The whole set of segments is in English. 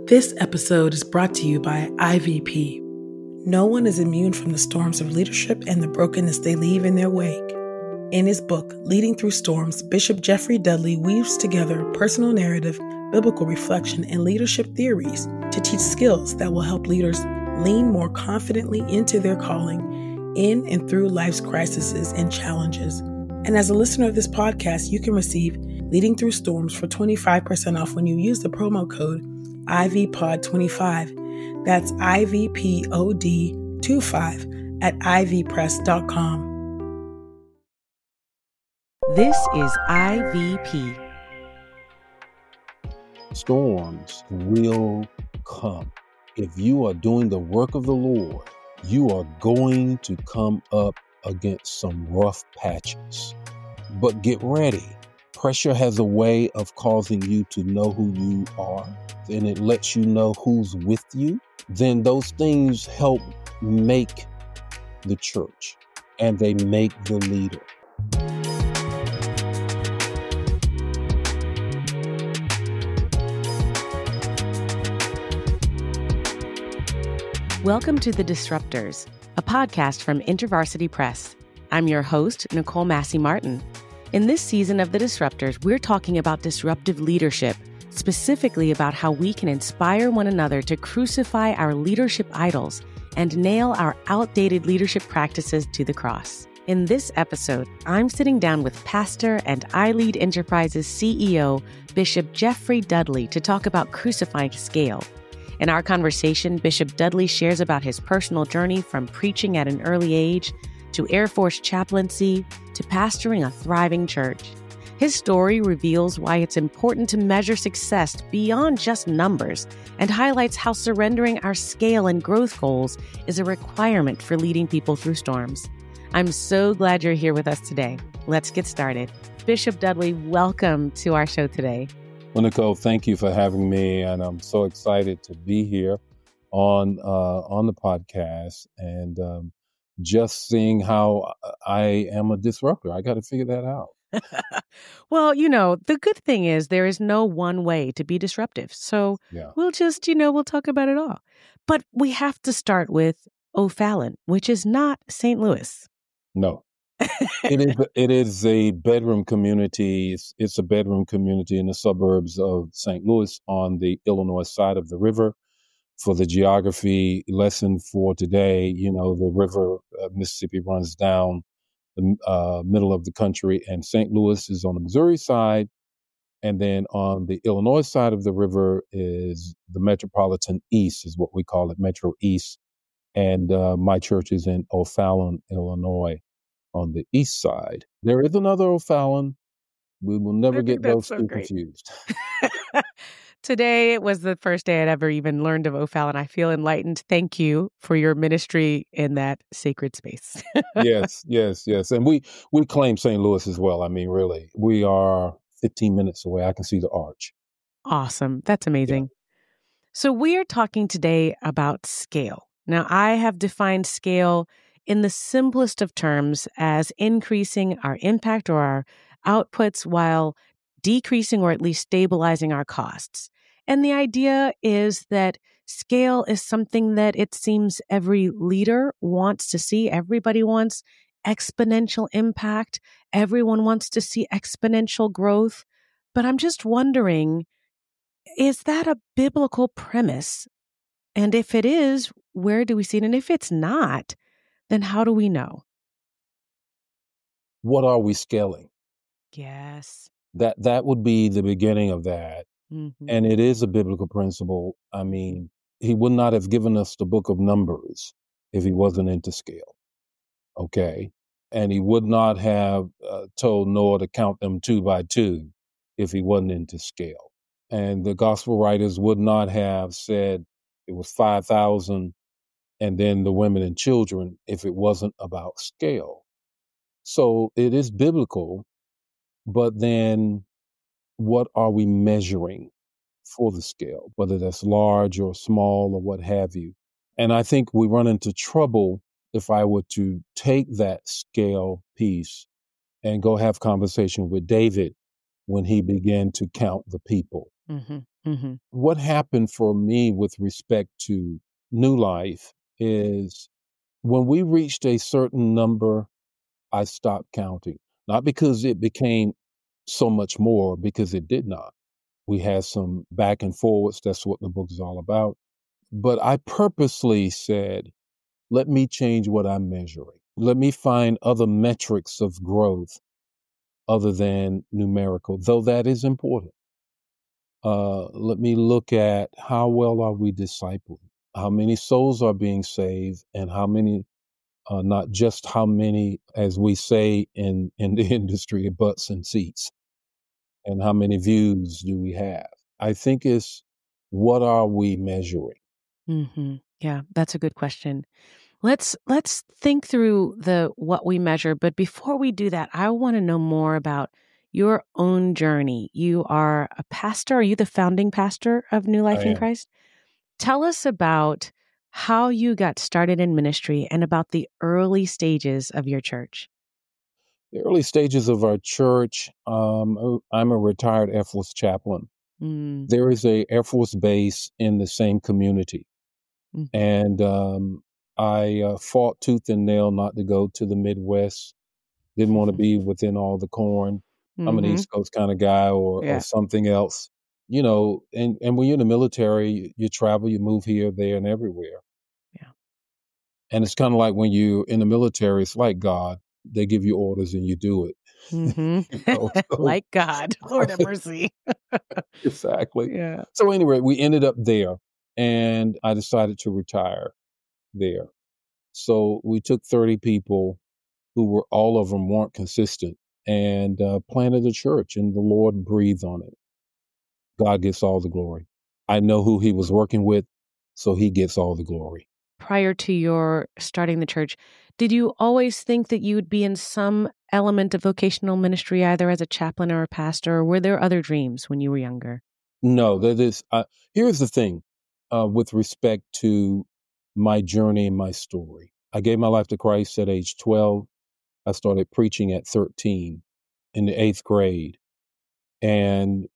This episode is brought to you by IVP. No one is immune from the storms of leadership and the brokenness they leave in their wake. In his book, Leading Through Storms, Bishop Jeffrey Dudley weaves together personal narrative, biblical reflection, and leadership theories to teach skills that will help leaders lean more confidently into their calling in and through life's crises and challenges. And as a listener of this podcast, you can receive Leading Through Storms for 25% off when you use the promo code IVPOD25. That's IVPOD25 at ivpress.com. This is IVP. Storms will come. If you are doing the work of the Lord, you are going to come up against some rough patches. But get ready. Pressure has a way of causing you to know who you are, and it lets you know who's with you. Then those things help make the church, and they make the leader. Welcome to The Disruptors, a podcast from InterVarsity Press. I'm your host, Nicole Massey Martin. In this season of The Disruptors, we're talking about disruptive leadership, specifically about how we can inspire one another to crucify our leadership idols and nail our outdated leadership practices to the cross. In this episode, I'm sitting down with pastor and iLead Enterprises CEO, Bishop Jeffrey Dudley, to talk about crucifying scale. In our conversation, Bishop Dudley shares about his personal journey from preaching at an early age to Air Force chaplaincy to pastoring a thriving church. His story reveals why it's important to measure success beyond just numbers and highlights how surrendering our scale and growth goals is a requirement for leading people through storms. I'm so glad you're here with us today. Let's get started. Bishop Dudley, welcome to our show today. Well, Nicole, thank you for having me, and I'm so excited to be here on the podcast and just seeing how I am a disruptor. I got to figure that out. Well, the good thing is there is no one way to be disruptive. So We'll just, we'll talk about it all. But we have to start with O'Fallon, which is not St. Louis. No. It is a bedroom community. It's a bedroom community in the suburbs of St. Louis on the Illinois side of the river. For the geography lesson for today, the river Mississippi runs down the middle of the country, and St. Louis is on the Missouri side. And then on the Illinois side of the river is the Metropolitan East, is what we call it, Metro East. And my church is in O'Fallon, Illinois, on the east side. There is another O'Fallon. We will never get those two confused. Today was the first day I'd ever even learned of O'Fallon. I feel enlightened. Thank you for your ministry in that sacred space. Yes. And we claim St. Louis as well. I mean, really, we are 15 minutes away. I can see the arch. Awesome. That's amazing. Yeah. So we are talking today about scale. Now, I have defined scale in the simplest of terms as increasing our impact or our outputs while decreasing or at least stabilizing our costs. And the idea is that scale is something that it seems every leader wants to see. Everybody wants exponential impact. Everyone wants to see exponential growth. But I'm just wondering, is that a biblical premise? And if it is, where do we see it? And if it's not, then how do we know? What are we scaling? Yes. That would be the beginning of that. Mm-hmm. And it is a biblical principle. I mean, he would not have given us the book of Numbers if he wasn't into scale. Okay. And he would not have told Noah to count them 2 by 2 if he wasn't into scale. And the gospel writers would not have said it was 5,000 and then the women and children if it wasn't about scale. So it is biblical, but then what are we measuring for the scale, whether that's large or small or what have you? And I think we run into trouble if I were to take that scale piece and go have conversation with David when he began to count the people. Mm-hmm. Mm-hmm. What happened for me with respect to New Life is when we reached a certain number, I stopped counting. Not because it became so much more, because it did not. We had some back and forwards. That's what the book is all about. But I purposely said, let me change what I'm measuring. Let me find other metrics of growth other than numerical, though that is important. Let me look at how well are we discipling, how many souls are being saved, and how many, not just how many, as we say in the industry, butts and seats, and how many views do we have. I think it's what are we measuring? Mm-hmm. Yeah, that's a good question. Let's think through the what we measure, but before we do that, I want to know more about your own journey. You are a pastor. Are you the founding pastor of New I Life in am. Christ? Tell us about how you got started in ministry and about the early stages of your church. The early stages of our church, I'm a retired Air Force chaplain. Mm, There is a Air Force base in the same community. mhm, And I fought tooth and nail not to go to the Midwest. Didn't want to be within all the corn. I'm an mhm. East Coast kind of guy, or Yeah. something else, you know. And when you're in the military, you travel, you move here, there, and everywhere. Yeah. And it's kind of like when you're in the military, it's like God. They give you orders and you do it. Mhm. You know, so Like God. Lord have mercy. exactly. Yeah. So anyway, we ended up there, and I decided to retire there. So we took 30 people who were, all of them weren't consistent, and planted a church, and the Lord breathed on it. God gets all the glory. I know who he was working with, so he gets all the glory. Prior to your starting the church, did you always think that you would be in some element of vocational ministry, either as a chaplain or a pastor, or were there other dreams when you were younger? No, that is, here's the thing, with respect to my journey and my story. I gave my life to Christ at age 12. I started preaching at 13 in the eighth grade. And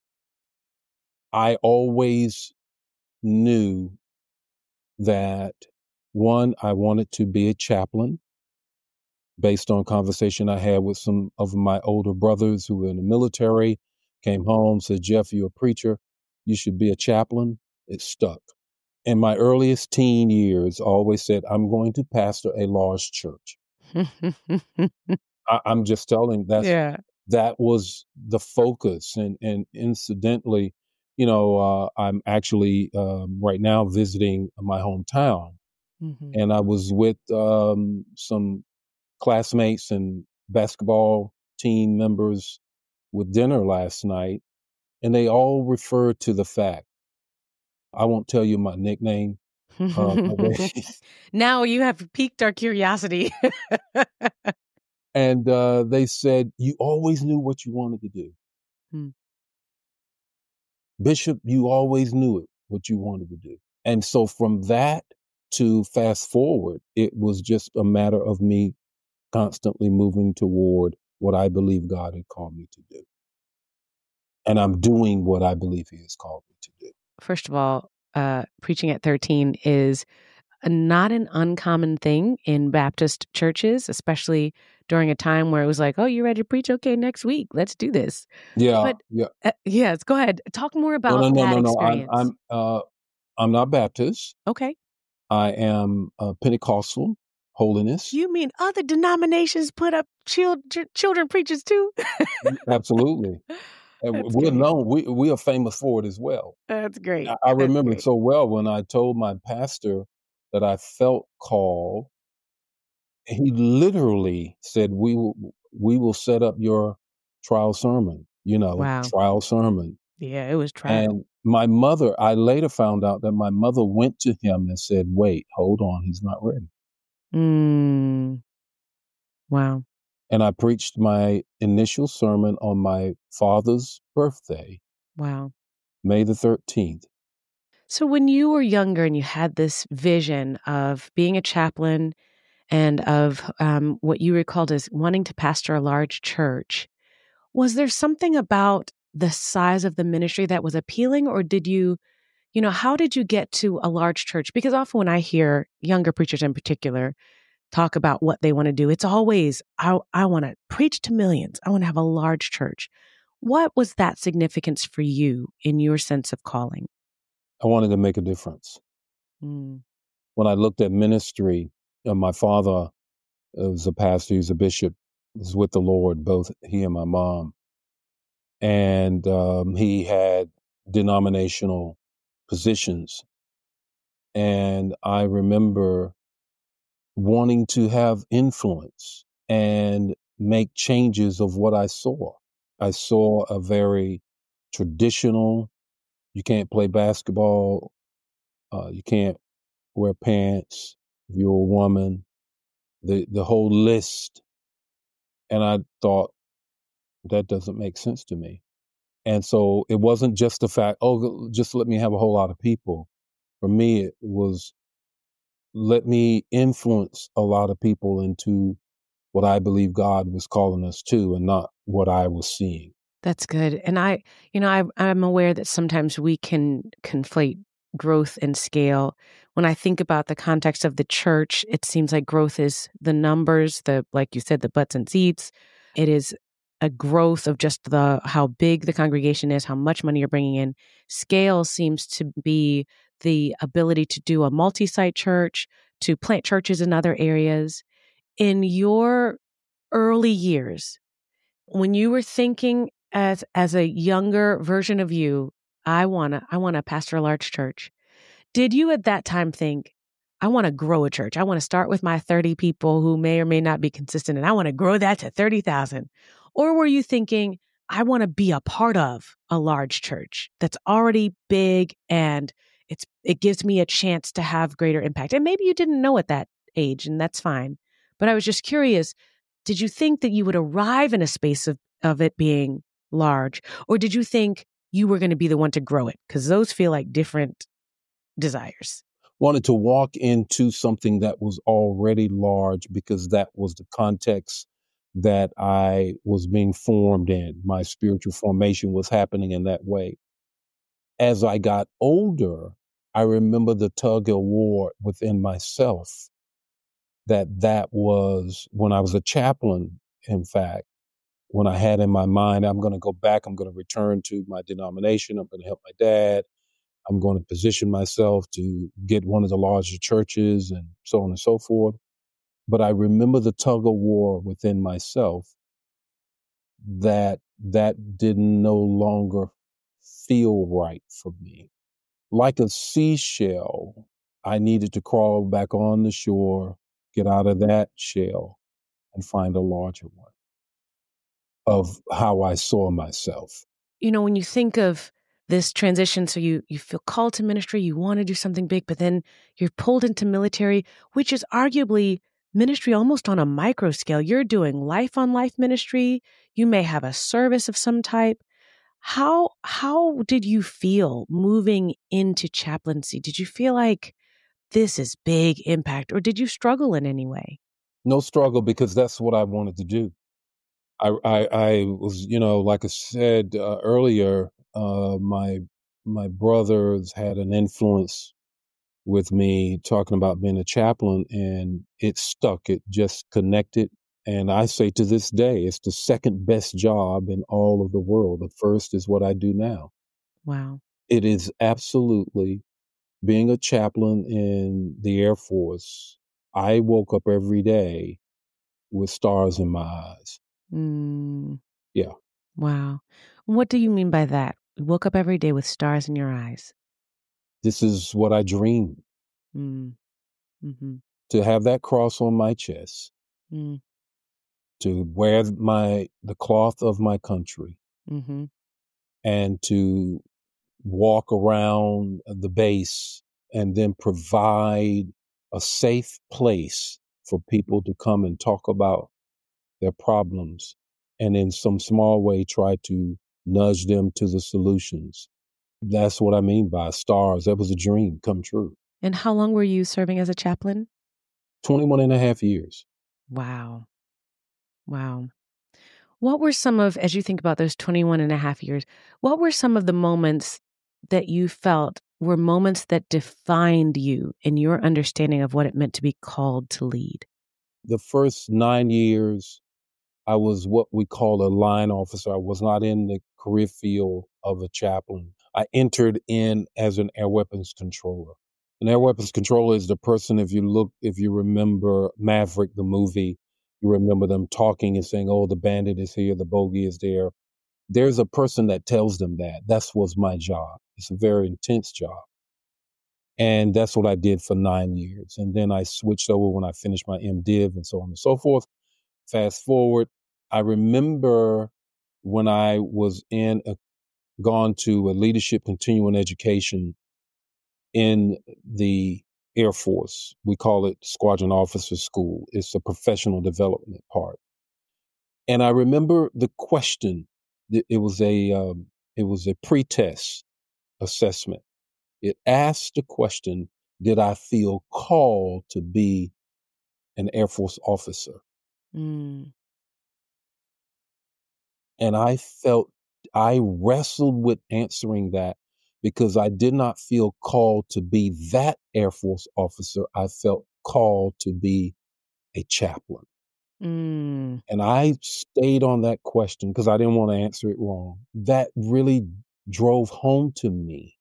I always knew that, one, I wanted to be a chaplain based on conversation I had with some of my older brothers who were in the military, came home, said, Jeff, you're a preacher. You should be a chaplain. It stuck. In my earliest teen years, I always said, I'm going to pastor a large church. I'm just telling, Yeah. that was the focus. And incidentally, you know, I'm actually right now visiting my hometown, Mhm. and I was with some classmates and basketball team members with dinner last night, and they all referred to the fact, I won't tell you my nickname, but Now you have piqued our curiosity. and they said, you always knew what you wanted to do. Hmm. Bishop, you always knew it, what you wanted to do. And so from that to fast forward, it was just a matter of me constantly moving toward what I believe God had called me to do. And I'm doing what I believe he has called me to do. First of all, preaching at 13 is not an uncommon thing in Baptist churches, especially during a time where it was like, oh, you ready to preach? Okay, next week, let's do this. Yeah, But yeah. yes, go ahead. Talk more No, about no, no, that no, no. experience. I'm not Baptist. Okay. I am Pentecostal holiness. You mean other denominations put up children preachers too? Absolutely. And That's we're great. known, we are famous for it as well. That's great. I That's remember great. so well when I told my pastor that I felt called. He literally said, "We will set up your trial sermon." Wow. Trial sermon. Yeah, it was trial. And my mother, I later found out that my mother went to him and said, "Wait, hold on, he's not ready." Mm, wow. And I preached my initial sermon on my father's birthday, Wow. May the 13th. So when you were younger and you had this vision of being a chaplain and of what you recalled as wanting to pastor a large church, was there something about the size of the ministry that was appealing? Or did you, how did you get to a large church? Because often when I hear younger preachers in particular talk about what they want to do, it's always, I want to preach to millions. I want to have a large church. What was that significance for you in your sense of calling? I wanted to make a difference. Mm. When I looked at ministry, my father was a pastor, he's a bishop, was with the Lord, both he and my mom. And he had denominational positions. And I remember wanting to have influence and make changes of what I saw. I saw a very traditional, you can't play basketball, you can't wear pants if you're a woman, the whole list. And I thought, that doesn't make sense to me. And so it wasn't just the fact, just let me have a whole lot of people. For me, it was let me influence a lot of people into what I believe God was calling us to and not what I was seeing. That's good. And I'm aware that sometimes we can conflate growth and scale. When I think about the context of the church, it seems like growth is the numbers, like you said, the butts and seats. It is a growth of just how big the congregation is, how much money you're bringing in. Scale seems to be the ability to do a multi-site church, to plant churches in other areas. In your early years, when you were thinking as a younger version of you, I wanna pastor a large church. Did you at that time think, I want to grow a church? I want to start with my 30 people who may or may not be consistent, and I want to grow that to 30,000. Or were you thinking, I want to be a part of a large church that's already big and it gives me a chance to have greater impact? And maybe you didn't know at that age, and that's fine. But I was just curious, did you think that you would arrive in a space of it being large? Or did you think you were going to be the one to grow it? Because those feel like different desires. Wanted to walk into something that was already large because that was the context that I was being formed in. My spiritual formation was happening in that way. As I got older, I remember the tug of war within myself that was when I was a chaplain, in fact, when I had in my mind, I'm going to go back, I'm going to return to my denomination, I'm going to help my dad, I'm going to position myself to get one of the larger churches and so on and so forth. But I remember the tug of war within myself that did no longer feel right for me. Like a seashell, I needed to crawl back on the shore, get out of that shell, and find a larger one of how I saw myself. When you think of this transition, so you feel called to ministry, you want to do something big, but then you're pulled into military, which is arguably ministry almost on a micro scale. You're doing life on life ministry. You may have a service of some type. How did you feel moving into chaplaincy? Did you feel like this is big impact, or did you struggle in any way? No struggle, because that's what I wanted to do. I was, like I said earlier, my brothers had an influence with me talking about being a chaplain, and it stuck. It just connected. And I say to this day, it's the second best job in all of the world. The first is what I do now. Wow. It is absolutely being a chaplain in the Air Force. I woke up every day with stars in my eyes. Mm. Yeah. Wow. What do you mean by that? You woke up every day with stars in your eyes. This is what I dreamed. Mm. Mm-hmm. To have that cross on my chest, Mm. to wear the cloth of my country, Mm-hmm. and to walk around the base and then provide a safe place for people to come and talk about their problems, and in some small way try to nudge them to the solutions. That's what I mean by stars. That was a dream come true. And how long were you serving as a chaplain? 21 and a half years. Wow. Wow. What were some of, as you think about those 21 and a half years, what were some of the moments that you felt were moments that defined you in your understanding of what it meant to be called to lead? The first 9 years, I was what we call a line officer. I was not in the career field of a chaplain. I entered in as an air weapons controller. An air weapons controller is the person, if you remember Maverick, the movie, you remember them talking and saying, oh, the bandit is here, the bogey is there. There's a person that tells them that. That was my job. It's a very intense job. And that's what I did for 9 years. And then I switched over when I finished my MDiv and so on and so forth. Fast forward, I remember when I was gone to a leadership continuing education in the Air Force. We call it Squadron Officer School. It's a professional development part. And I remember the question. It was a pre-test assessment. It asked the question, did I feel called to be an Air Force officer? Mm. And I wrestled with answering that because I did not feel called to be that Air Force officer. I felt called to be a chaplain. Mm. And I stayed on that question because I didn't want to answer it wrong. That really drove home to me.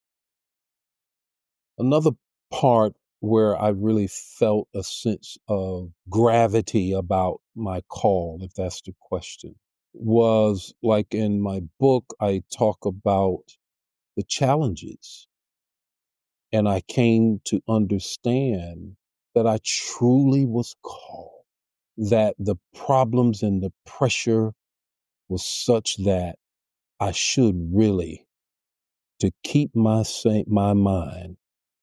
Another part where I really felt a sense of gravity about my call, if that's the question, was like in my book, I talk about the challenges. And I came to understand that I truly was called, that the problems and the pressure was such that I should really, to keep my mind,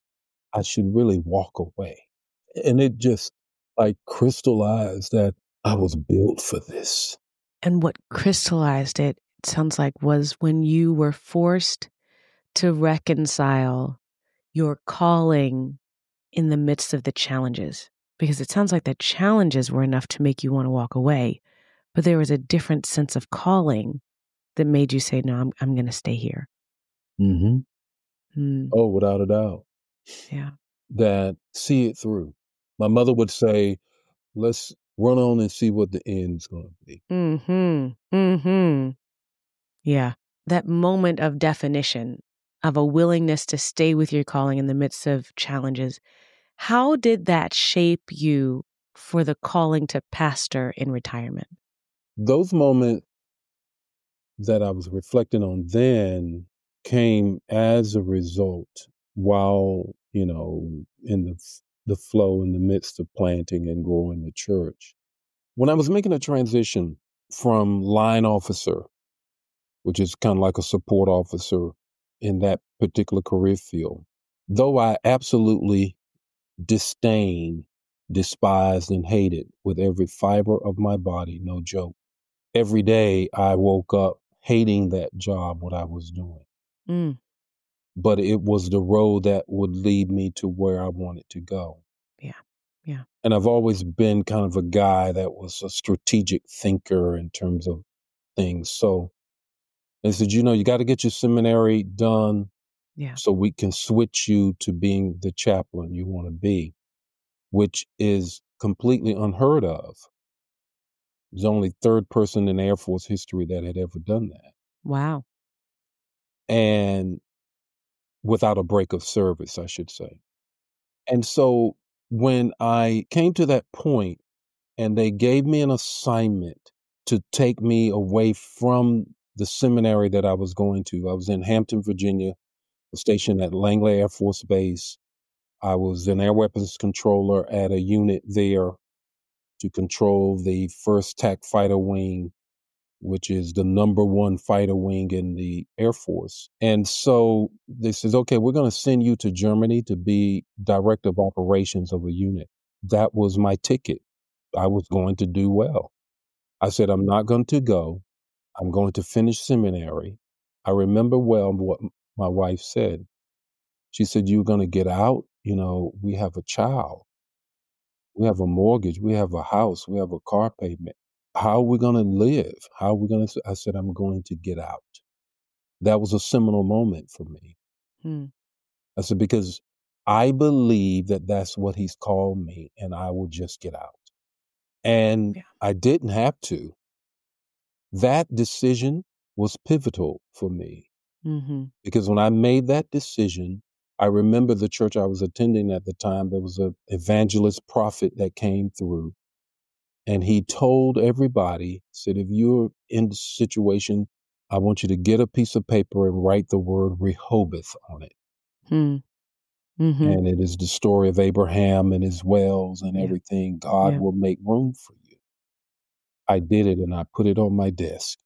I should really walk away. And it just like crystallized that I was built for this. And what crystallized it sounds like was when you were forced to reconcile your calling in the midst of the challenges. Because it sounds like the challenges were enough to make you want to walk away, but there was a different sense of calling that made you say, no, I'm going to stay here. Mm-hmm. Mm. Oh, without a doubt. Yeah. That see it through. My mother would say, let's run on and see what the end's going to be. Mm-hmm. Mm-hmm. Yeah. That moment of definition of a willingness to stay with your calling in the midst of challenges. How did that shape you for the calling to pastor in retirement? Those moments that I was reflecting on then came as a result while, in the flow in the midst of planting and growing the church. When I was making a transition from line officer, which is kind of like a support officer in that particular career field, though I absolutely disdained, despised, and hated with every fiber of my body, no joke. Every day I woke up hating that job, what I was doing. Mm. But it was the road that would lead me to where I wanted to go. Yeah. Yeah. And I've always been kind of a guy that was a strategic thinker in terms of things. So they said, you got to get your seminary done Yeah. so we can switch you to being the chaplain you want to be, which is completely unheard of. There's only third person in Air Force history that had ever done that. Wow. And without a break of service, I should say. And so when I came to that point and they gave me an assignment to take me away from the seminary that I was going to, I was in Hampton, Virginia, stationed at Langley Air Force Base. I was an air weapons controller at a unit there to control the 1st TAC Fighter Wing, which is the number one fighter wing in the Air Force. And so they says, okay, we're going to send you to Germany to be director of operations of a unit. That was my ticket. I was going to do well. I said, I'm not going to go. I'm going to finish seminary. I remember well what my wife said. She said, you're going to get out. We have a child. We have a mortgage. We have a house. We have a car payment. how are we going to live? How are we going to, I said, I'm going to get out. That was a seminal moment for me. Hmm. I said, because I believe that that's what he's called me, and I will just get out. And Yeah. I didn't have to. That decision was pivotal for me, Mm-hmm. because when I made that decision, I remember the church I was attending at the time, there was an evangelist prophet that came through, and he told everybody, said, if you're in this situation, I want you to get a piece of paper and write the word Rehoboth on it. Hmm. Mm-hmm. And it is the story of Abraham and his wells and Yeah. everything. God Yeah. will make room for you. I did it, and I put it on my desk.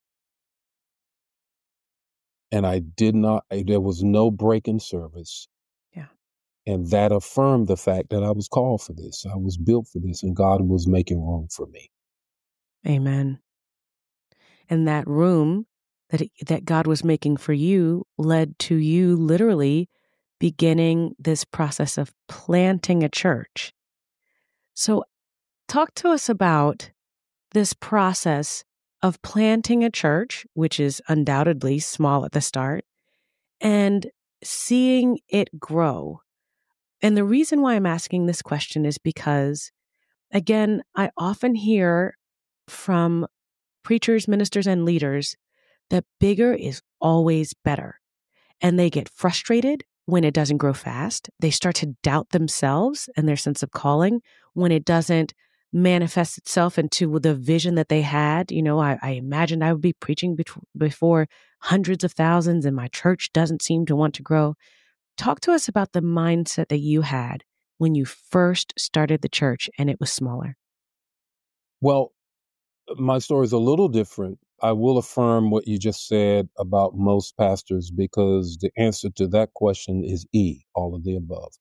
And there was no break in service. Yeah. And that affirmed the fact that I was called for this. I was built for this, and God was making room for me. Amen. And that room that God was making for you led to you literally beginning this process of planting a church. So talk to us about this process of planting a church, which is undoubtedly small at the start, and seeing it grow. And the reason why I'm asking this question is because, again, I often hear from preachers, ministers, and leaders that bigger is always better. And they get frustrated when it doesn't grow fast. They start to doubt themselves and their sense of calling when it doesn't manifest itself into the vision that they had. You know, I imagined I would be preaching before hundreds of thousands, and my church doesn't seem to want to grow. Talk to us about the mindset that you had when you first started the church and it was smaller. Well, my story is a little different. I will affirm what you just said about most pastors, because the answer to that question is E, all of the above.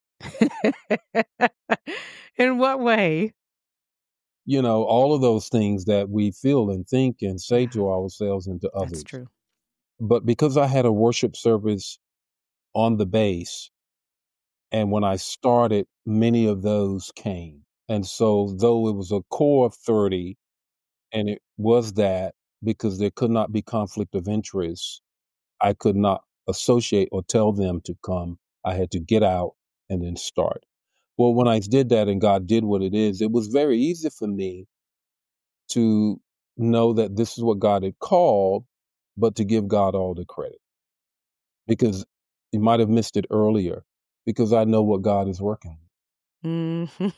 In what way? You know, all of those things that we feel and think and say Yeah, to ourselves and to that's others. true. But because I had a worship service on the base, and when I started, many of those came. And so, though it was a core of 30, and it was that, because there could not be conflict of interest, I could not associate or tell them to come. I had to get out and then start. Well, when I did that and God did what it is, it was very easy for me to know that this is what God had called, but to give God all the credit, because you might have missed it earlier, because I know what God is working with. Mhm.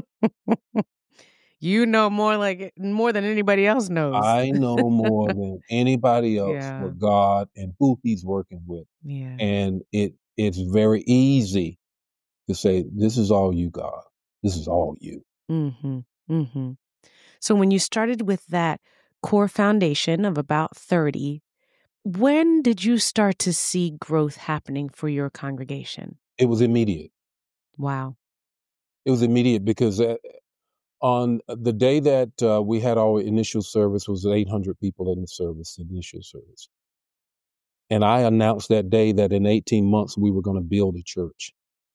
You know more than anybody else knows. I know more than anybody else Yeah. what God and who he's working with. Yeah. And it's very easy to say, this is all you, God. This is all you. Mm-hmm. Mm-hmm. So when you started with that core foundation of about 30, when did you start to see growth happening for your congregation? It was immediate. Wow. It was immediate, because on the day that we had our initial service, was 800 people in the service, initial service. And I announced that day that in 18 months we were going to build a church.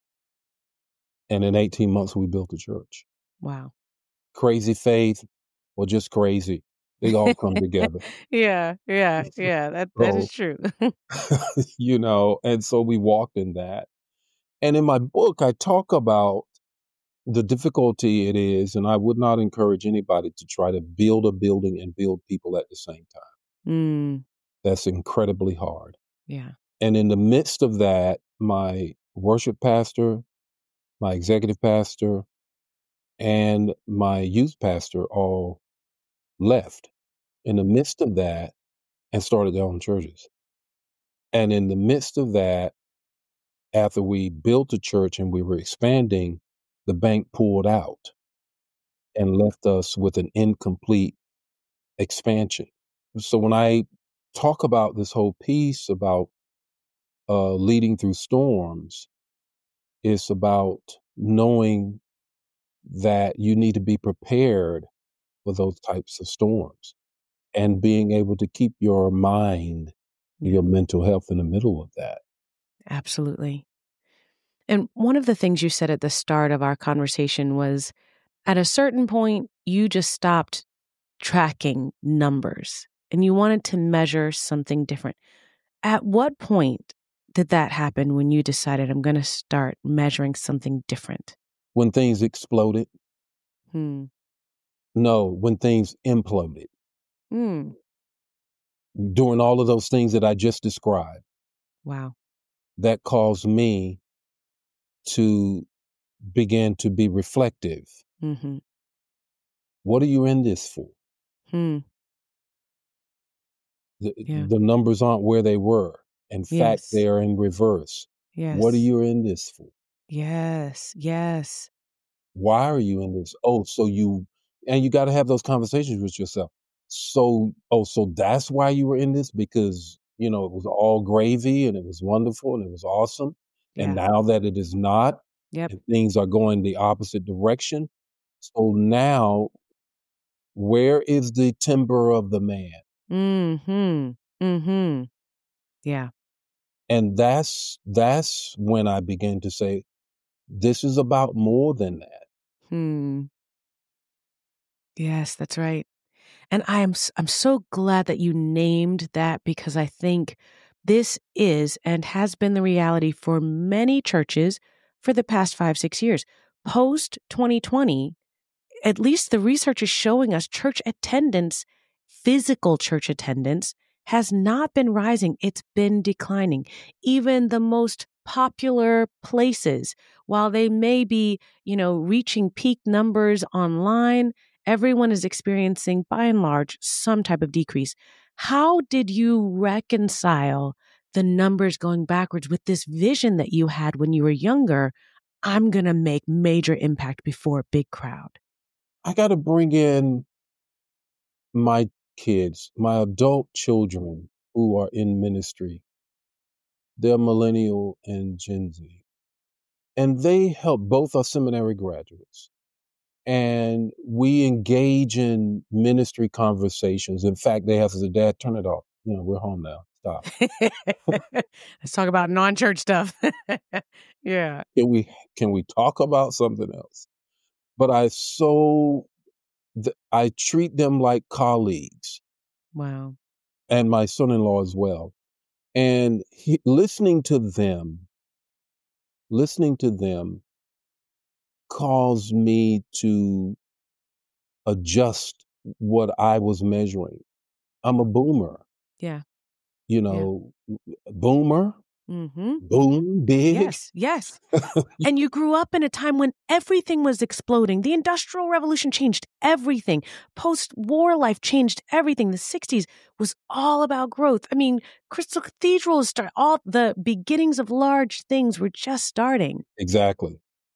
And in 18 months we built a church. Wow. Crazy faith, or just crazy. They all come together. Yeah. That is So, true. you know, and so we walked in that. And in my book, I talk about the difficulty it is, and I would not encourage anybody to try to build a building and build people at the same time. Mm, That's incredibly hard. yeah. And in the midst of that, my worship pastor, my executive pastor, and my youth pastor all left in the midst of that and started their own churches. And in the midst of that, after we built a church and we were expanding, the bank pulled out and left us with an incomplete expansion. So when I talk about this whole piece about leading through storms, it's about knowing that you need to be prepared for those types of storms, and being able to keep your mind, Yeah. your mental health in the middle of that. Absolutely. And one of the things you said at the start of our conversation was, at a certain point, you just stopped tracking numbers and you wanted to measure something different. At what point did that happen when you decided I'm going to start measuring something different? When things exploded? Hmm. No, when things imploded. Hmm. Doing all of those things that I just described, Wow. that caused me to begin to be reflective. Mm-hmm. What are you in this for? Hmm. The, Yeah. the numbers aren't where they were. In fact, Yes. they are in reverse. What are Yes. you in this for? Yes. Yes. Why are you in this? And you got to have those conversations with yourself. So that's why you were in this, because, it was all gravy and it was wonderful and it was awesome. And Yeah. now that it is not, Yep. and things are going the opposite direction. So now, where is the timber of the man? Mm-hmm. Mm-hmm. Yeah. And that's when I began to say, this is about more than that. Hmm. Yes, that's right. And I'm so glad that you named that, because I think this is and has been the reality for many churches for the past 5-6 years. Post 2020, at least the research is showing us church attendance, physical church attendance, has not been rising. It's been declining. Even the most popular places, while they may be, reaching peak numbers online, everyone is experiencing, by and large, some type of decrease. How did you reconcile the numbers going backwards with this vision that you had when you were younger? I'm going to make major impact before a big crowd. I got to bring in my kids, my adult children who are in ministry. They're millennial and Gen Z. And they help, both are seminary graduates. And we engage in ministry conversations. In fact, they have to say, Dad, turn it off. We're home now. Stop. Let's talk about non-church stuff. Yeah. Can we talk about something else? But I treat them like colleagues, Wow. and my son-in-law as well. And listening to them caused me to adjust what I was measuring. I'm a boomer, Yeah. you Yeah. know, boomer, Mm-hmm. boom, big. Yes. Yes. And you grew up in a time when everything was exploding. The Industrial Revolution changed everything. Post-war life changed everything. The 60s was all about growth. I mean, Crystal Cathedral all the beginnings of large things were just starting. Exactly.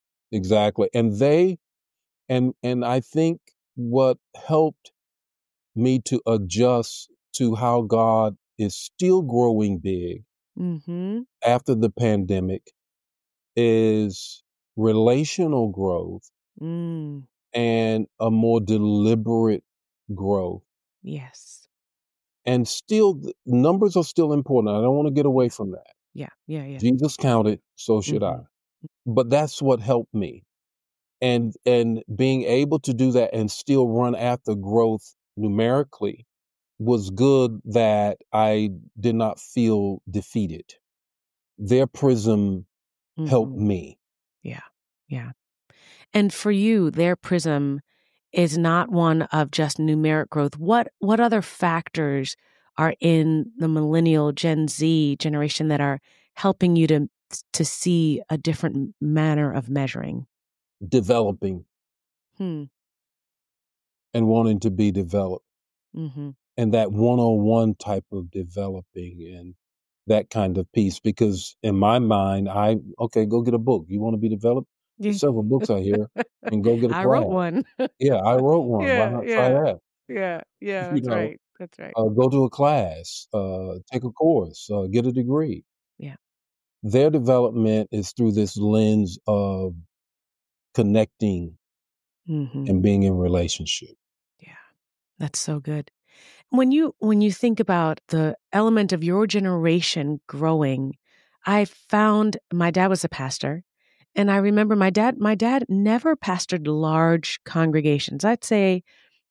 And I think what helped me to adjust to how God is still growing big Mm-hmm. after the pandemic is relational growth Mm. and a more deliberate growth. Yes. And still, numbers are still important. I don't want to get away from that. Yeah. Yeah. Yeah. Jesus counted, so should I. Mm-hmm. But that's what helped me. And being able to do that and still run after growth numerically was good, that I did not feel defeated. Their prism helped Mm-hmm. me. Yeah. Yeah. And for you, their prism is not one of just numeric growth. What other factors are in the millennial Gen Z generation that are helping you to see a different manner of measuring? Developing Hmm. and wanting to be developed, Mm-hmm. and that one-on-one type of developing and that kind of piece. Because in my mind, okay, go get a book. You want to be developed? Yeah. There's several books out here, and go get a I wrote class. one. Yeah, I wrote one. Why Yeah. not try Yeah. that? Yeah. Yeah. You That's know, right. That's right. go to a class, take a course, get a degree. Yeah. Their development is through this lens of connecting Mm-hmm. and being in relationship. Yeah. That's so good. When you think about the element of your generation growing, I found my dad was a pastor, and I remember my dad never pastored large congregations. I'd say,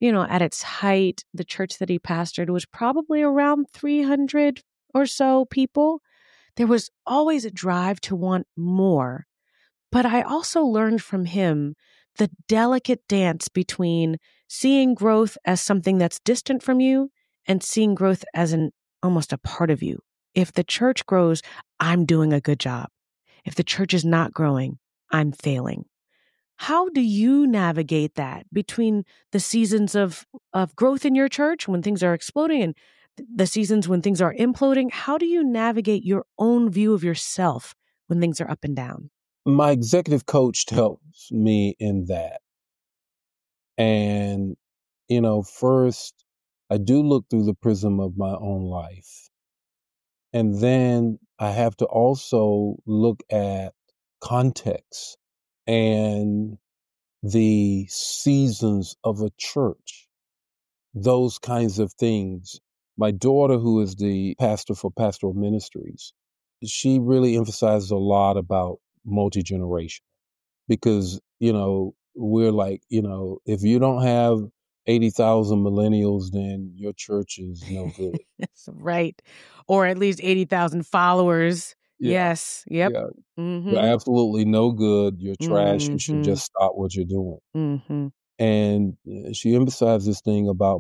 at its height, the church that he pastored was probably around 300 or so people. There was always a drive to want more. But I also learned from him the delicate dance between seeing growth as something that's distant from you and seeing growth as almost a part of you. If the church grows, I'm doing a good job. If the church is not growing, I'm failing. How do you navigate that between the seasons of growth in your church when things are exploding and the seasons when things are imploding? How do you navigate your own view of yourself when things are up and down? My executive coach helps me in that. And, first, I do look through the prism of my own life. And then I have to also look at context and the seasons of a church, those kinds of things. My daughter, who is the pastor for Pastoral Ministries, she really emphasizes a lot about multi-generation because, we're like, if you don't have 80,000 millennials, then your church is no good. That's right. Or at least 80,000 followers. Yeah. Yes. Yep. Yeah. You're Mm-hmm. absolutely no good. You're trash. You should Mm-hmm. just stop what you're doing. Mm-hmm. And she emphasized this thing about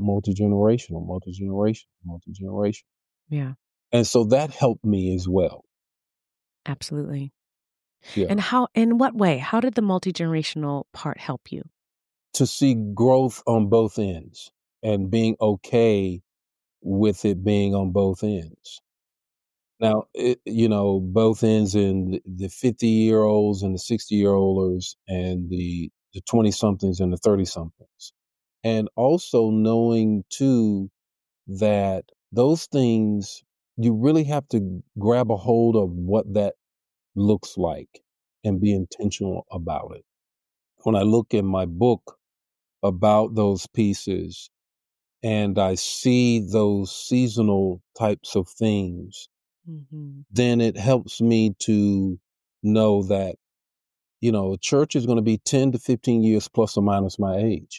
multi-generation. Yeah, And so that helped me as well. absolutely. Yeah. And in what way? How did the multi-generational part help you? To see growth on both ends and being okay with it being on both ends. Now, both ends in the 50-year-olds and the 60-year-olders and the 20-somethings and the 30-somethings. And also knowing, too, that those things, you really have to grab a hold of what that looks like and be intentional about it. When I look in my book about those pieces and I see those seasonal types of things, Mm-hmm. then it helps me to know that, a church is going to be 10 to 15 years plus or minus my age.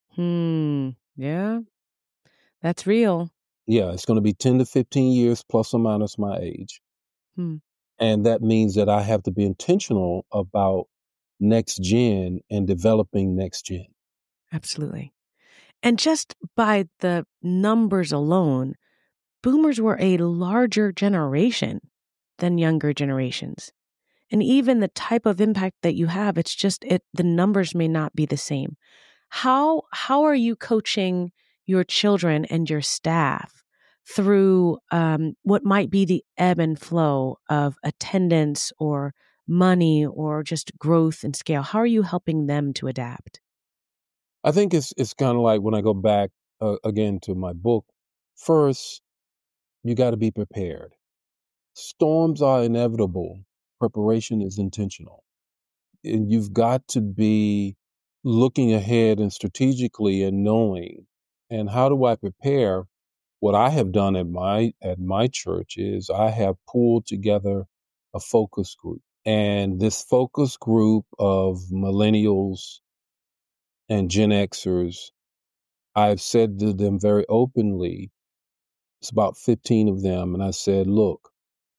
Yeah, that's real. Yeah, it's going to be 10 to 15 years plus or minus my age. Hmm. And that means that I have to be intentional about next gen and developing next gen. Absolutely. And just by the numbers alone, boomers were a larger generation than younger generations. And even the type of impact that you have, the numbers may not be the same. How are you coaching your children and your staff through what might be the ebb and flow of attendance or money or just growth and scale? How are you helping them to adapt? I think it's kind of like when I go back again to my book. First, you got to be prepared. Storms are inevitable. Preparation is intentional. And you've got to be looking ahead and strategically and knowing. And how do I prepare? What I have done at my church is I have pulled together a focus group. And this focus group of millennials and Gen Xers, I've said to them very openly, it's about 15 of them, and I said, look,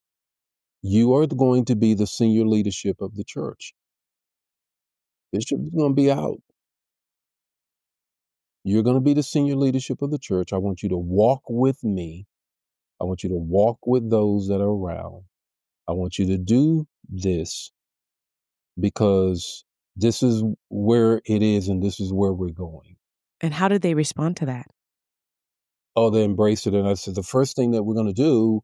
you are going to be the senior leadership of the church. Bishop is going to be out. You're going to be the senior leadership of the church. I want you to walk with me. I want you to walk with those that are around. I want you to do this because this is where it is and this is where we're going. And how did they respond to that? Oh, they embraced it. And I said, the first thing we're going to do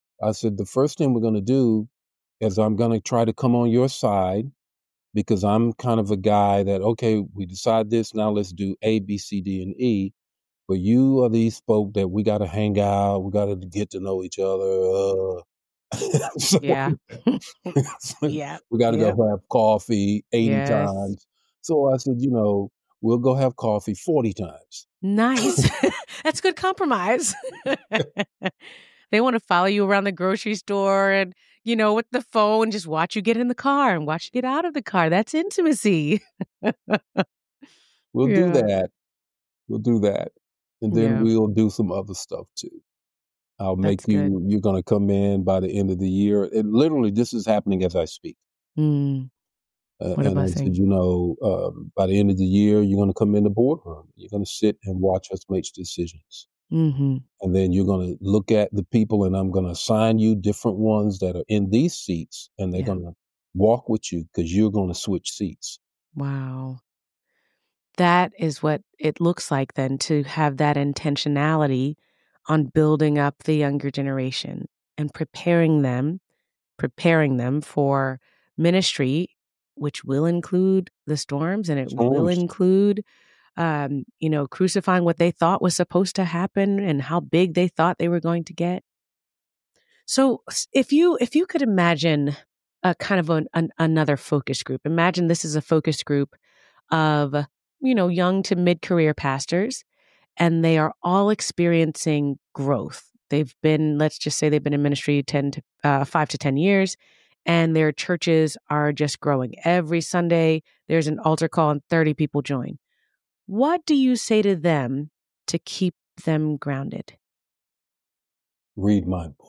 is I'm going to try to come on your side because I'm kind of a guy that, okay, we decide this. Now let's do A, B, C, D, and E. But you are these folk that we got to hang out. We got to get to know each other. So, Yeah. Yeah. we got to Yeah. go have coffee 80 Yes. times. So I said, we'll go have coffee 40 times. Nice. That's good compromise. They want to follow you around the grocery store and, with the phone, just watch you get in the car and watch you get out of the car. That's intimacy. We'll do Yeah. that. We'll do that. And then Yeah, we'll do some other stuff too. I'll make that's good. you're going to come in by the end of the year. It literally, this is happening as I speak. Mm, what a And I said, blessing. by the end of the year, you're going to come in the boardroom. You're going to sit and watch us make decisions. Mm-hmm. And then you're going to look at the people, and I'm going to assign you different ones that are in these seats, and they're Yeah. going to walk with you because you're going to switch seats. Wow. That is what it looks like then, to have that intentionality on building up the younger generation and preparing them for ministry, which will include the storms, and it will Storms. include, crucifying what they thought was supposed to happen and how big they thought they were going to get. So if you could imagine a kind of another focus group, imagine this is a focus group of, young to mid-career pastors, and they are all experiencing growth. Let's just say they've been in ministry 5 to 10 years, and their churches are just growing. Every Sunday, there's an altar call and 30 people join. What do you say to them to keep them grounded? Read my book.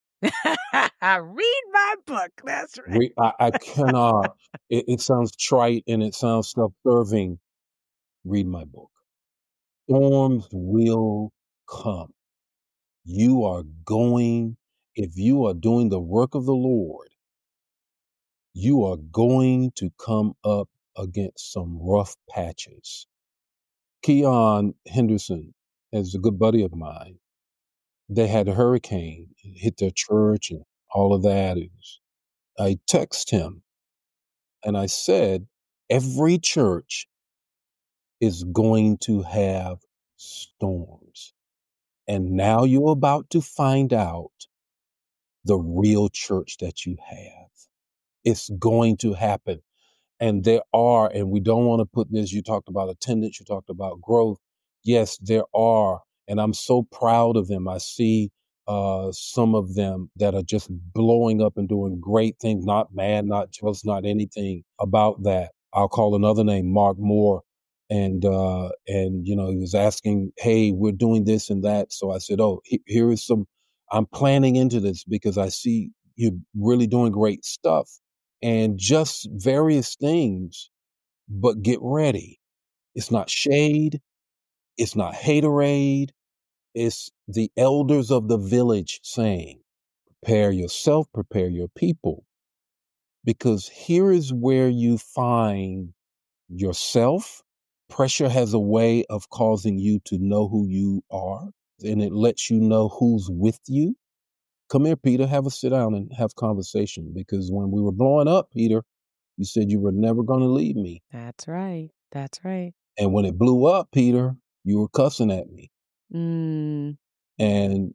Read my book. That's right. I cannot. It sounds trite and it sounds self-serving. Read my book. Storms will come. You are going, if you are doing the work of the Lord, you are going to come up against some rough patches. Keon Henderson is a good buddy of mine. They had a hurricane hit their church and all of that. I text him and I said, every church is going to have storms. And now you're about to find out the real church that you have. It's going to happen. And and we don't want to put this, you talked about attendance, you talked about growth. Yes, there are. And I'm so proud of them. I see some of them that are just blowing up and doing great things, not mad, not jealous, not anything about that. I'll call another name, Mark Moore. And he was asking, hey, we're doing this and that. So I said, here is I'm planning into this because I see you're really doing great stuff and just various things, but get ready. It's not shade. It's not haterade. It's the elders of the village saying, prepare yourself, prepare your people, because here is where you find yourself. Pressure has a way of causing you to know who you are, and it lets you know who's with you. Come here, Peter, have a sit down and have conversation, because when we were blowing up, Peter, you said you were never going to leave me. That's right. That's right. And when it blew up, Peter, you were cussing at me. Mm, And,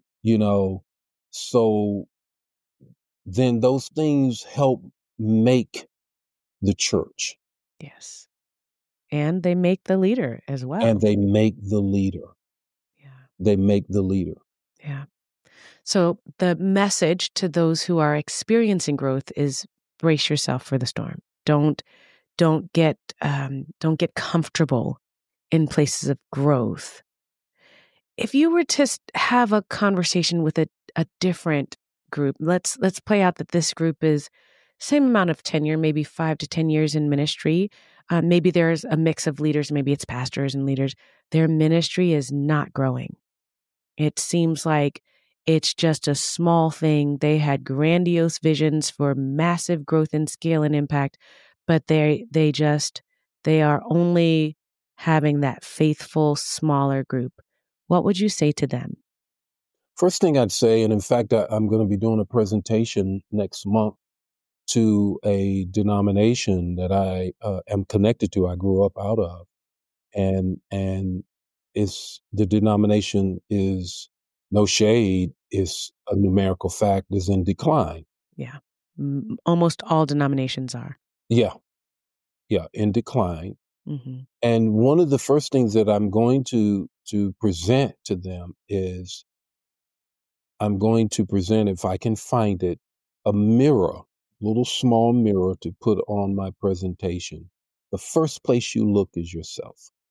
so then those things help make the church. yes. And they make the leader as well. And they make the leader. Yeah. They make the leader. Yeah. So the message to those who are experiencing growth is brace yourself for the storm. Don't get comfortable in places of growth. If you were to have a conversation with a different group, let's play out that this group is same amount of tenure, maybe 5 to 10 years in ministry. Maybe there's a mix of leaders. Maybe it's pastors and leaders. Their ministry is not growing. It seems like it's just a small thing. They had grandiose visions for massive growth in scale and impact, but they are only having that faithful smaller group. What would you say to them? First thing I'd say, and in fact, I'm going to be doing a presentation next month to a denomination that I am connected to. I grew up out of, and the denomination is, no shade, is a numerical fact, is in decline. Yeah. Almost all denominations are. Yeah, in decline. Mm-hmm. And one of the first things that I'm going to present to them is, I'm going to present, if I can find it, a mirror, little small mirror to put on my presentation. The first place you look is yourself.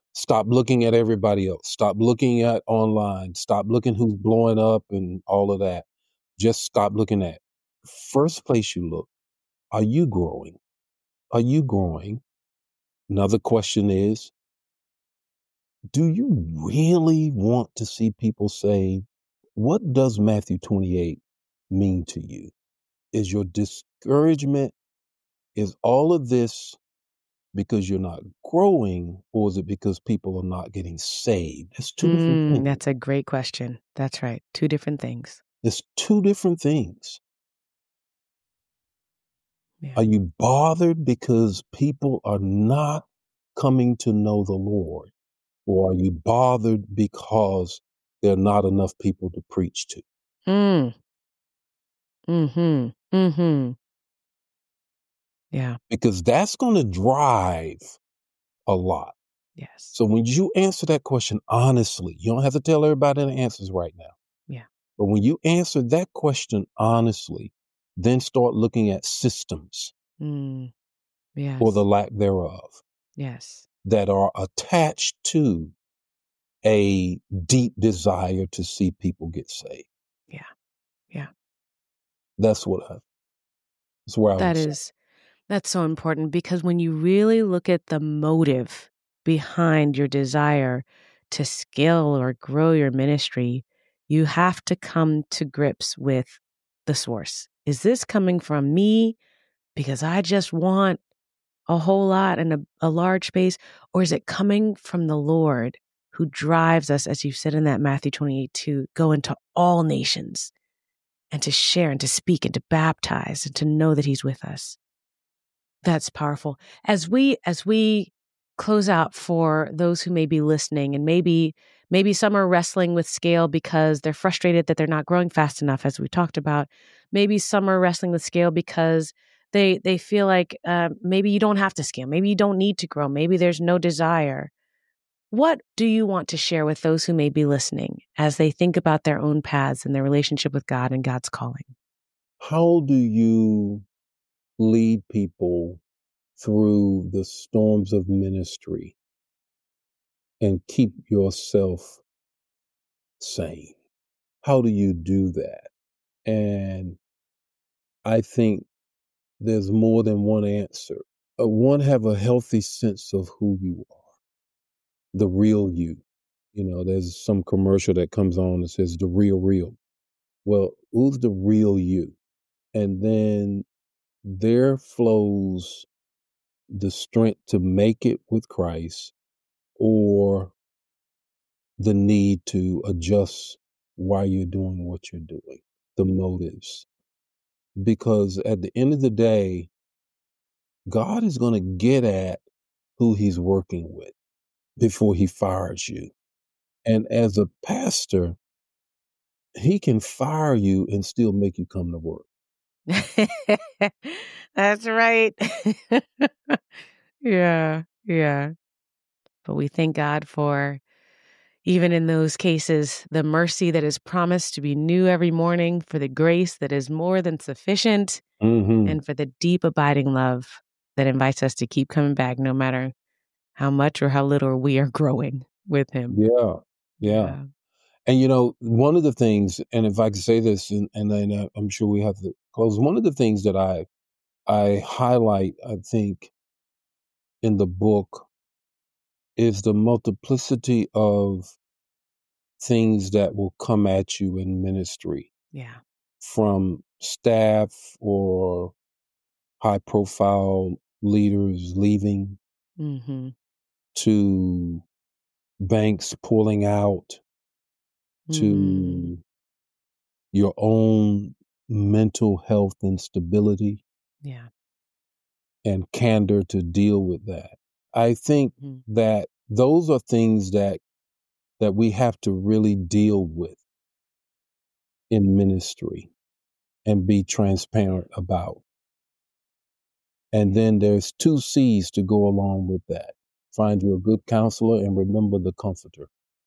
Stop looking at everybody else. Stop looking at online. Stop looking who's blowing up and all of that. Just stop looking at. First place you look, are you growing? Are you growing? Another question is, do you really want to see people saved? What does Matthew 28 mean to you? Is your discouragement, is all of this because you're not growing, or is it because people are not getting saved? It's two different things. That's a great question. That's right. Two different things. It's two different things. Yeah. Are you bothered because people are not coming to know the Lord? Or are you bothered because there are not enough people to preach to? Yeah. Because that's going to drive a lot. Yes. So when you answer that question honestly, you don't have to tell everybody the answers right now. Yeah. But when you answer that question honestly, then start looking at systems Yes. or the lack thereof Yes. that are attached to a deep desire to see people get saved. Yeah. Yeah. That's where I would say. That's so important, because when you really look at the motive behind your desire to scale or grow your ministry, you have to come to grips with the source. Is this coming from me because I just want a whole lot and a large space? Or is it coming from the Lord who drives us, as you said in that Matthew 28, to go into all nations and to share and to speak and to baptize and to know that he's with us? That's powerful. As we close out, for those who may be listening, and maybe some are wrestling with scale because they're frustrated that they're not growing fast enough, as we talked about. Maybe some are wrestling with scale because they feel like maybe you don't have to scale. Maybe you don't need to grow. Maybe there's no desire. What do you want to share with those who may be listening as they think about their own paths and their relationship with God and God's calling? How do you lead people through the storms of ministry and keep yourself sane? How do you do that? And I think there's more than one answer. One, have a healthy sense of who you are, the real you. You know, there's some commercial that comes on that says the real. Well, who's the real you? And then there flows the strength to make it with Christ, or the need to adjust why you're doing what you're doing, the motives. Because at the end of the day, God is going to get at who he's working with before he fires you. And as a pastor, he can fire you and still make you come to work. That's right. Yeah. But we thank God for, even in those cases, the mercy that is promised to be new every morning, for the grace that is more than sufficient, and for the deep abiding love that invites us to keep coming back no matter how much or how little we are growing with him. Yeah. And, you know, one of the things, and if I could say this, and then I'm sure we have to close, one of the things that I highlight, I think, in the book is the multiplicity of things that will come at you in ministry. Yeah. From staff or high profile leaders leaving, to banks pulling out, to your own mental health instability, and candor to deal with that. I think that those are things that we have to really deal with in ministry and be transparent about. And then there's 2 C's to go along with that. Find you a good counselor and remember the comforter.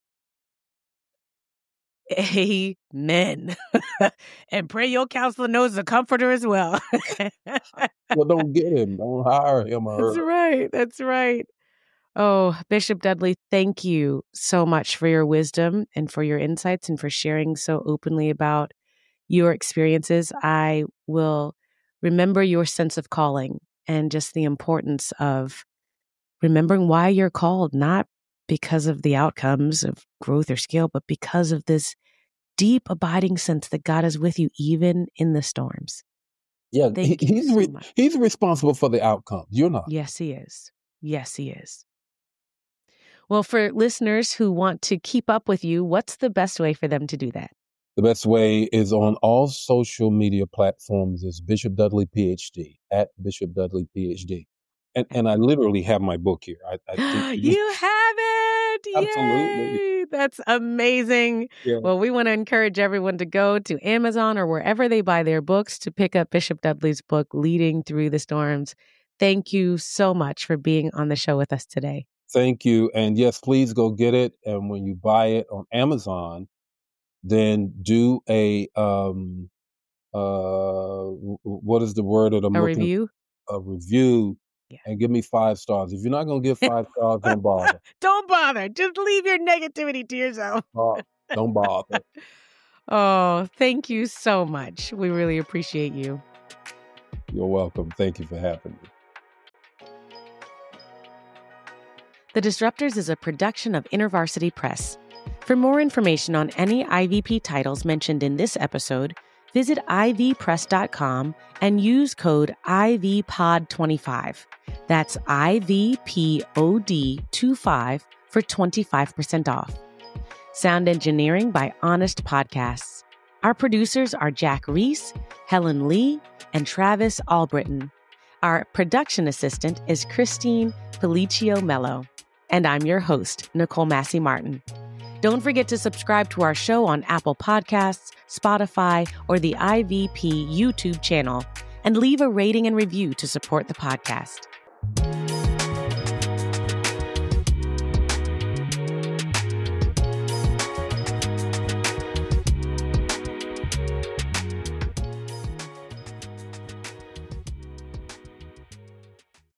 Amen. And pray your counselor knows the comforter as well. Well, don't get him. Don't hire him or her. That's right. Oh, Bishop Dudley, thank you so much for your wisdom and for your insights and for sharing so openly about your experiences. I will remember your sense of calling and just the importance of remembering why you're called, not because of the outcomes of growth or scale, but because of this deep, abiding sense that God is with you even in the storms. Yeah, Thank you so much. he's responsible for the outcome. You're not. Yes, he is. Yes, he is. Well, for listeners who want to keep up with you, what's the best way for them to do that? The best way is on all social media platforms is Bishop Dudley PhD, at Bishop Dudley PhD. And I literally have my book here. I think You have it! Absolutely. Yay! That's amazing. Yeah. Well, we want to encourage everyone to go to Amazon or wherever they buy their books to pick up Bishop Dudley's book, Leading Through the Storms. Thank you so much for being on the show with us today. Thank you. And yes, please go get it. And when you buy it on Amazon, then do a what is the word that I'm looking review? A review. Yeah. And give me 5 stars. If you're not going to give 5 stars, don't bother. Don't bother. Just leave your negativity to yourself. Don't bother. Oh, thank you so much. We really appreciate you. You're welcome. Thank you for having me. The Disruptors is a production of InterVarsity Press. For more information on any IVP titles mentioned in this episode, visit ivpress.com and use code IVPOD25. That's IVPOD25 for 25% off. Sound engineering by Honest Podcasts. Our producers are Jack Reese, Helen Lee, and Travis Albritton. Our production assistant is Christine Felicio Mello. And I'm your host, Nicole Massey Martin. Don't forget to subscribe to our show on Apple Podcasts, Spotify, or the IVP YouTube channel, and leave a rating and review to support the podcast.